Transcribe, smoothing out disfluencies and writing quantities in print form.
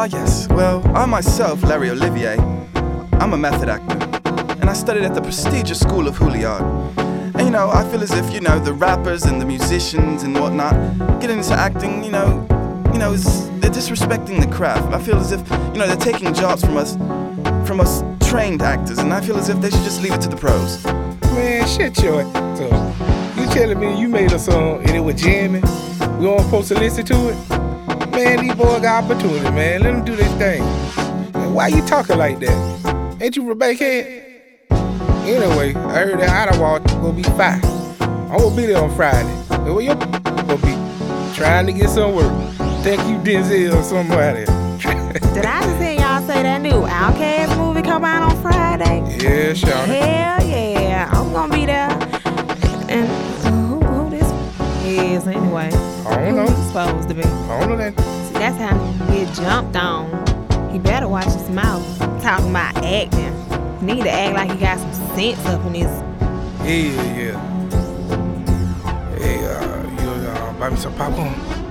Yes. Well, I myself, Larry Olivier, I'm a method actor, and I studied at the prestigious School of Juilliard. And, I feel as if, the rappers and the musicians and whatnot getting into acting, they're disrespecting the craft. I feel as if, they're taking jobs from us trained actors, and I feel as if they should just leave it to the pros. Man, shut your ass up. You telling me you made a song and it was jamming? We all supposed to listen to it? Man, these boys got opportunity, man. Let them do their thing. Man, why you talking like that? Ain't you Rebecca head? Anyway, I heard that Idlewild gonna be fine. I'm gonna be there on Friday. And where your gonna be? Trying to get some work. Think you Denzel or somebody. Did I just hear y'all say that new Outkast movie come out on Friday? Yeah, sure. Hell yeah, I'm gonna be there. And who this is anyway? I don't know. Who's supposed to be? I don't know that. See, that's how he get jumped on. He better watch his mouth. Talking about acting. He need to act like he got some sense up in his. Yeah. Hey, you buy me some popcorn?